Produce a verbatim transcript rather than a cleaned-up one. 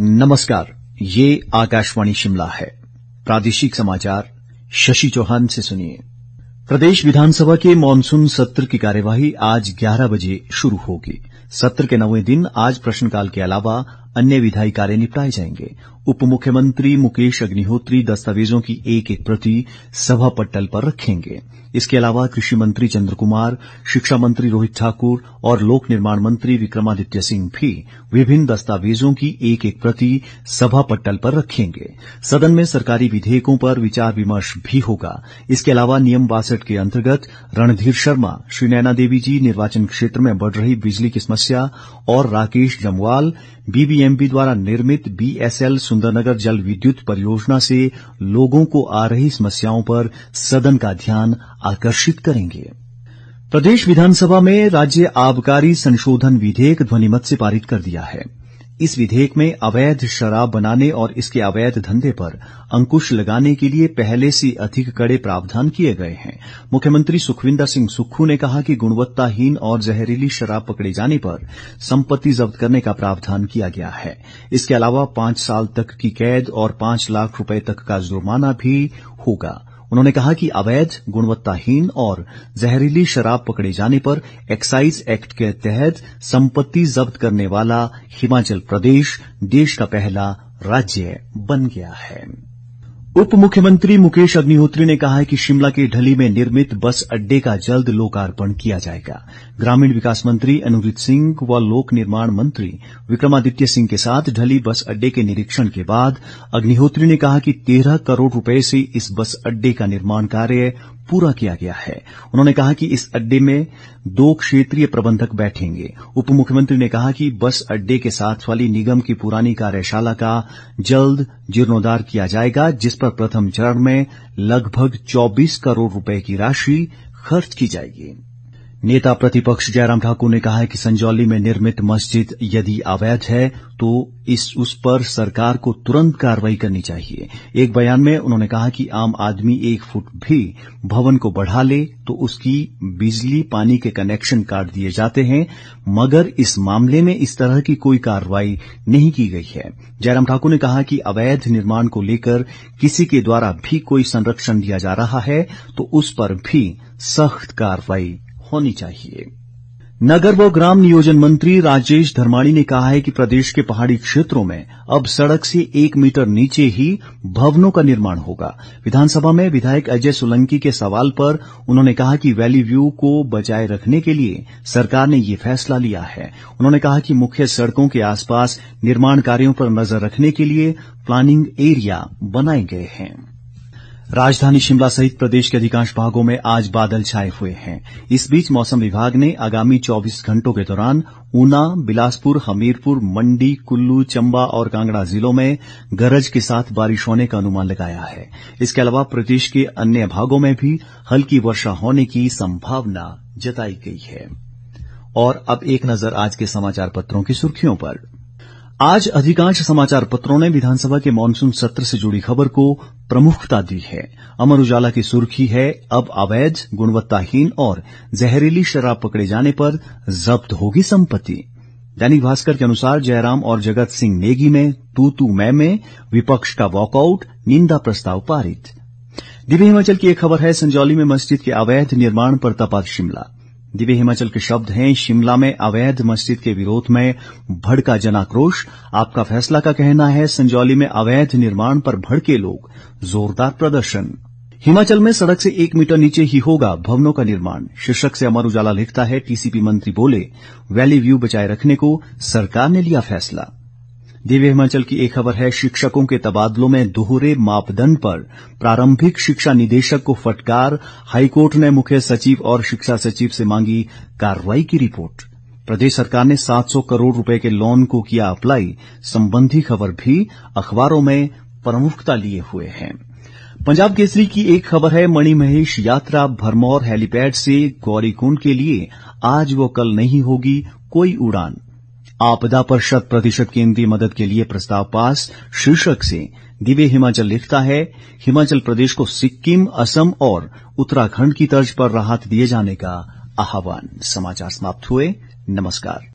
नमस्कार, ये आकाशवाणी शिमला है। प्रादेशिक समाचार शशि चौहान से सुनिए। प्रदेश विधानसभा के मानसून सत्र की कार्यवाही आज ग्यारह बजे शुरू होगी। सत्र के नौवें दिन आज प्रश्नकाल के अलावा अन्य विधायी कार्य निपटाए जाएंगे। उप मुख्यमंत्री मुकेश अग्निहोत्री दस्तावेजों की एक एक प्रति सभा पट्टल पर रखेंगे। इसके अलावा कृषि मंत्री चंद्र कुमार, शिक्षा मंत्री रोहित ठाकुर और लोक निर्माण मंत्री विक्रमादित्य सिंह भी विभिन्न दस्तावेजों की एक एक प्रति सभा पट्टल पर रखेंगे। सदन में सरकारी विधेयकों पर विचार विमर्श भी होगा। इसके अलावा नियम बासठ के अंतर्गत रणधीर शर्मा, श्री नैना देवी जी निर्वाचन क्षेत्र में बढ़ रही बिजली की समस्या और राकेश जमवाल बीबीएमबी द्वारा निर्मित बीएसएल सुंदरनगर जल विद्युत परियोजना से लोगों को आ रही समस्याओं पर सदन का ध्यान आकर्षित करेंगे। प्रदेश विधानसभा में राज्य आबकारी संशोधन विधेयक ध्वनिमत से पारित कर दिया है। इस विधेयक में अवैध शराब बनाने और इसके अवैध धंधे पर अंकुश लगाने के लिए पहले से अधिक कड़े प्रावधान किए गए हैं। मुख्यमंत्री सुखविंदर सिंह सुक्खू ने कहा कि गुणवत्ताहीन और जहरीली शराब पकड़े जाने पर संपत्ति जब्त करने का प्रावधान किया गया है। इसके अलावा पांच साल तक की कैद और पांच लाख रुपए तक का जुर्माना भी होगा। उन्होंने कहा कि अवैध, गुणवत्ताहीन और जहरीली शराब पकड़े जाने पर एक्साइज एक्ट के तहत संपत्ति जब्त करने वाला हिमाचल प्रदेश देश का पहला राज्य बन गया है। उप मुख्यमंत्री मुकेश अग्निहोत्री ने कहा है कि शिमला के ढली में निर्मित बस अड्डे का जल्द लोकार्पण किया जाएगा। ग्रामीण विकास मंत्री अनुग्रह सिंह व लोक निर्माण मंत्री विक्रमादित्य सिंह के साथ ढली बस अड्डे के निरीक्षण के बाद अग्निहोत्री ने कहा कि तेरह करोड़ रुपए से इस बस अड्डे का निर्माण कार्य पूरा किया गया है। उन्होंने कहा कि इस अड्डे में दो क्षेत्रीय प्रबंधक बैठेंगे। उप मुख्यमंत्री ने कहा कि बस अड्डे के साथ वाली निगम की पुरानी कार्यशाला का जल्द जीर्णोद्धार किया जाएगा, जिस पर प्रथम चरण में लगभग चौबीस करोड़ रुपए की राशि खर्च की जाएगी। नेता प्रतिपक्ष जयराम ठाकुर ने कहा है कि संजौली में निर्मित मस्जिद यदि अवैध है तो इस उस पर सरकार को तुरंत कार्रवाई करनी चाहिए। एक बयान में उन्होंने कहा कि आम आदमी एक फुट भी भवन को बढ़ा ले तो उसकी बिजली पानी के कनेक्शन काट दिए जाते हैं, मगर इस मामले में इस तरह की कोई कार्रवाई नहीं की गई है। जयराम ठाकुर ने कहा कि अवैध निर्माण को लेकर किसी के द्वारा भी कोई संरक्षण दिया जा रहा है तो उस पर भी सख्त कार्रवाई होनी चाहिए। नगर व ग्राम नियोजन मंत्री राजेश धर्माणी ने कहा है कि प्रदेश के पहाड़ी क्षेत्रों में अब सड़क से एक मीटर नीचे ही भवनों का निर्माण होगा। विधानसभा में विधायक अजय सोलंकी के सवाल पर उन्होंने कहा कि वैली व्यू को बचाए रखने के लिए सरकार ने ये फैसला लिया है। उन्होंने कहा कि मुख्य सड़कों के आसपास निर्माण कार्यों पर नजर रखने के लिए प्लानिंग एरिया बनाए गए हैं। राजधानी शिमला सहित प्रदेश के अधिकांश भागों में आज बादल छाए हुए हैं। इस बीच मौसम विभाग ने आगामी चौबीस घंटों के दौरान ऊना, बिलासपुर, हमीरपुर, मंडी, कुल्लू, चंबा और कांगड़ा जिलों में गरज के साथ बारिश होने का अनुमान लगाया है। इसके अलावा प्रदेश के अन्य भागों में भी हल्की वर्षा होने की संभावना जताई गई है। और अब एक नजर आज के समाचार पत्रों की सुर्खियों पर। आज अधिकांश समाचार पत्रों ने विधानसभा के मानसून सत्र से जुड़ी खबर को प्रमुखता दी है। अमर उजाला की सुर्खी है, अब अवैध, गुणवत्ताहीन और जहरीली शराब पकड़े जाने पर जब्त होगी संपत्ति। दैनिक भास्कर के अनुसार जयराम और जगत सिंह नेगी में तू तू मैं में विपक्ष का वॉकआउट, निंदा प्रस्ताव पारित। दिव्य हिमाचल की एक खबर है, संजौली में मस्जिद के अवैध निर्माण पर तपा शिमला। दिव्य हिमाचल के शब्द हैं, शिमला में अवैध मस्जिद के विरोध में भड़का जनाक्रोश। आपका फैसला का कहना है, संजौली में अवैध निर्माण पर भड़के लोग, जोरदार प्रदर्शन। हिमाचल में सड़क से एक मीटर नीचे ही होगा भवनों का निर्माण। शीर्षक से अमर उजाला लिखता है, टीसीपी मंत्री बोले वैली व्यू बचाए रखने को सरकार ने लिया फैसला। दिव्य हिमाचल की एक खबर है, शिक्षकों के तबादलों में दोहरे मापदंड पर प्रारंभिक शिक्षा निदेशक को फटकार। हाईकोर्ट ने मुख्य सचिव और शिक्षा सचिव से मांगी कार्रवाई की रिपोर्ट। प्रदेश सरकार ने सात सौ करोड़ रुपए के लोन को किया अप्लाई। संबंधी खबर भी अखबारों में प्रमुखता लिए हुए है। पंजाब केसरी की एक खबर है, मणिमहेश यात्रा भरमौर हेलीपैड से गौरीकुंड के लिए आज व कल नहीं होगी कोई उड़ान। आपदा पर शत प्रतिशत केंद्रीय मदद के लिए प्रस्ताव पास। शीर्षक से दिव्य हिमाचल लिखता है, हिमाचल प्रदेश को सिक्किम, असम और उत्तराखंड की तर्ज पर राहत दिए जाने का आह्वान। समाचार समाप्त हुए। नमस्कार।